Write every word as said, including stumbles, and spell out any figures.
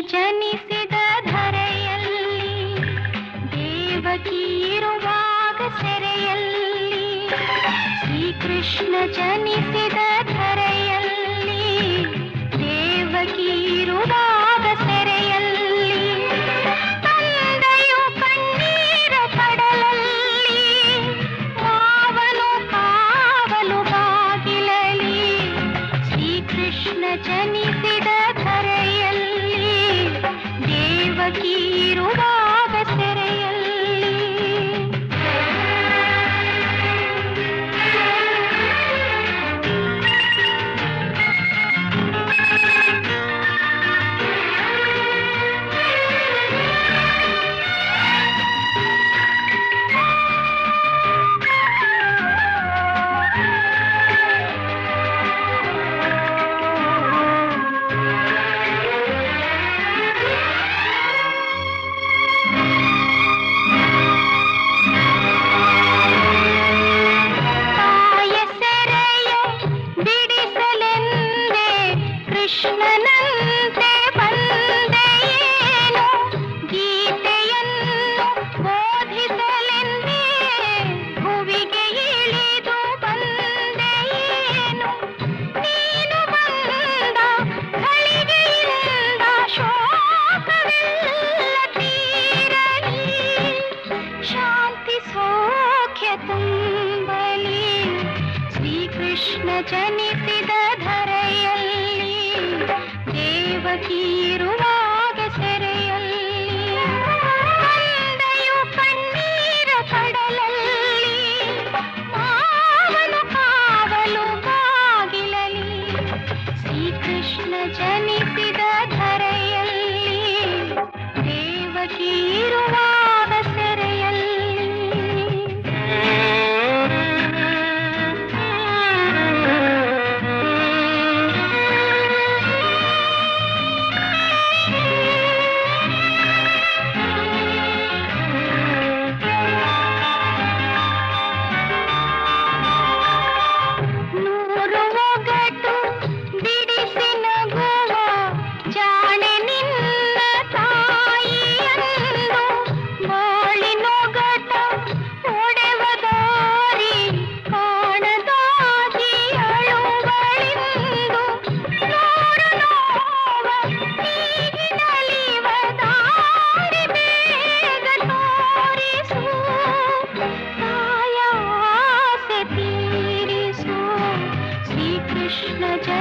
ಜನಿಸಿದ ಧರೆಯಲ್ಲಿ ದೇವಕಿ ಇರುವಾಗ ಸೆರೆಯಲ್ಲಿ ಶ್ರೀಕೃಷ್ಣ ಜನಿಸಿದ ಧರೆಯಲ್ಲಿ ದೇವಕಿ ಇರುವಾಗ ಸೆರೆಯಲ್ಲಿ ತಂದೆಯು ಕಣ್ಣೀರ ಕಡಲಲ್ಲಿ ಮಾವನು ಕಾವಲು ಬಾಗಿಲಲಿ ಶ್ರೀಕೃಷ್ಣ ಜನಿಸಿದ ಧರೆಯಲ್ಲಿ ದೇವಕಿ ಇರುವಾಗ ಸೆರೆಯಲ್ಲಿ ಕೃಷ್ಣನಂತೆ ಬಂದೆಯೇನು ಗೀತೆಯನ್ನು ಬೋಧಿಸಲೆಂದೇ ಭುವಿಗೆ ಇಳಿದು ಬಂದೆಯೇನು ನೀನು ಬಂದ ಘಳಿಗೆಯಿಂದ ಶೋಕವೆಲ್ಲ ತೀರಲಿ ಶಾಂತಿ ಸೌಖ್ಯ ತುಂಬಲಿ ಶ್ರೀಕೃಷ್ಣ ಜನಿಸಿದ ಧರೆಯಲ್ಲಿ ದೇವಕಿ ಇರುವಾಗ ಸೆರೆಯಲ್ಲಿ ತಂದೆಯು ಕಣ್ಣೀರ ಕಡಲಲ್ಲಿ ಮಾವನು ಕಾವಲು ಬಾಗಿಲಲಿ ಶ್ರೀಕೃಷ್ಣ ಜನಿಸಿದ ಧರೆಯಲ್ಲಿ ದೇವಕಿ ಇರುವಾಗ ಸೆರೆಯಲ್ಲಿ ಕೃಷ್ಣ